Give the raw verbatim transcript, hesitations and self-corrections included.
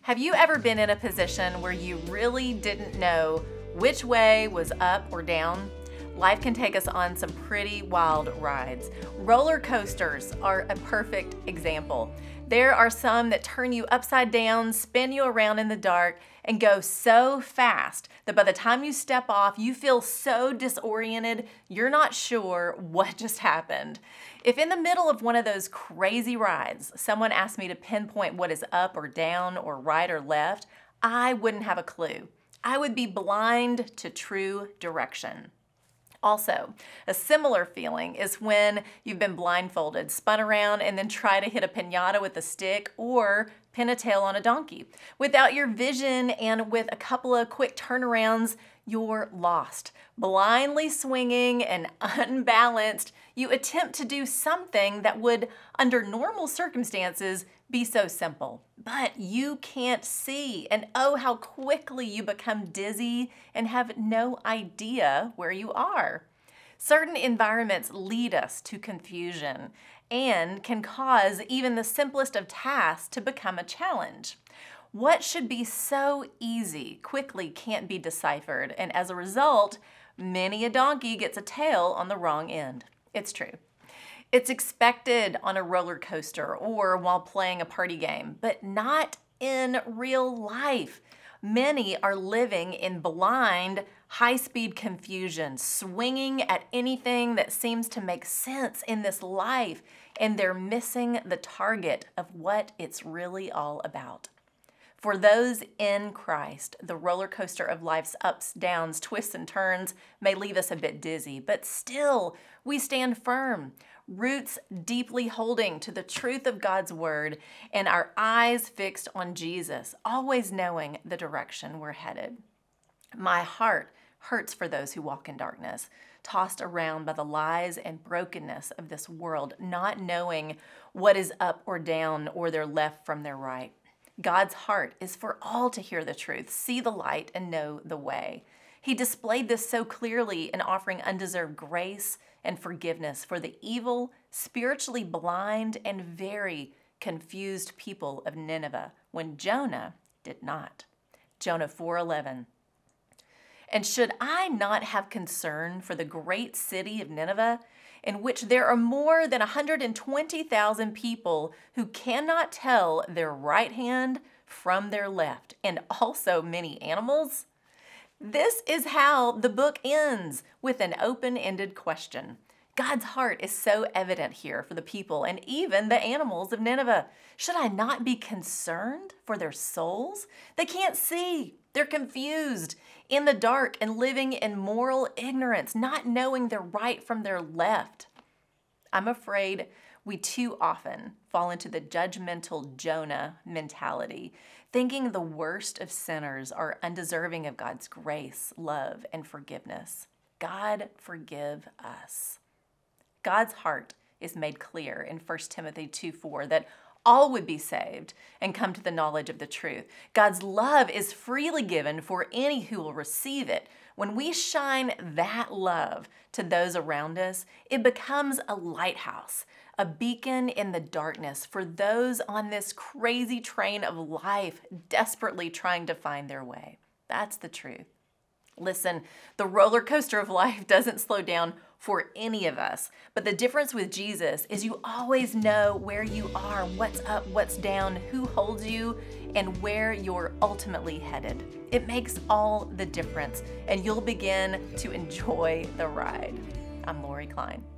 Have you ever been in a position where you really didn't know which way was up or down? Life can take us on some pretty wild rides. Roller coasters are a perfect example. There are some that turn you upside down, spin you around in the dark, and go so fast that by the time you step off, you feel so disoriented, you're not sure what just happened. If in the middle of one of those crazy rides, someone asked me to pinpoint what is up or down or right or left, I wouldn't have a clue. I would be blind to true direction. Also, a similar feeling is when you've been blindfolded, spun around, and then try to hit a piñata with a stick or pin a tail on a donkey. Without your vision and with a couple of quick turnarounds, you're lost. Blindly swinging and unbalanced, you attempt to do something that would, under normal circumstances, be so simple. But you can't see, and oh, how quickly you become dizzy and have no idea where you are. Certain environments lead us to confusion and can cause even the simplest of tasks to become a challenge. What should be so easy quickly can't be deciphered, and as a result, many a donkey gets a tail on the wrong end. It's true. It's expected on a roller coaster or while playing a party game, but not in real life. Many are living in blind, high-speed confusion, swinging at anything that seems to make sense in this life, and they're missing the target of what it's really all about. For those in Christ, the roller coaster of life's ups, downs, twists, and turns may leave us a bit dizzy, but still we stand firm, roots deeply holding to the truth of God's word and our eyes fixed on Jesus, always knowing the direction we're headed. My heart hurts for those who walk in darkness, tossed around by the lies and brokenness of this world, not knowing what is up or down or their left from their right. God's heart is for all to hear the truth, see the light, and know the way. He displayed this so clearly in offering undeserved grace and forgiveness for the evil, spiritually blind, and very confused people of Nineveh when Jonah did not. Jonah four eleven. And should I not have concern for the great city of Nineveh, in which there are more than one hundred twenty thousand people who cannot tell their right hand from their left, and also many animals? This is how the book ends, with an open-ended question. God's heart is so evident here for the people and even the animals of Nineveh. Should I not be concerned for their souls? They can't see. They're confused, in the dark, and living in moral ignorance, not knowing their right from their left. I'm afraid we too often fall into the judgmental Jonah mentality, thinking the worst of sinners are undeserving of God's grace, love, and forgiveness. God, forgive us. God's heart is made clear in First Timothy two four that all would be saved and come to the knowledge of the truth. God's love is freely given for any who will receive it. When we shine that love to those around us, it becomes a lighthouse, a beacon in the darkness for those on this crazy train of life desperately trying to find their way. That's the truth. Listen, the roller coaster of life doesn't slow down for any of us, but the difference with Jesus is you always know where you are, what's up, what's down, who holds you, and where you're ultimately headed. It makes all the difference, and you'll begin to enjoy the ride. I'm Lori Klein.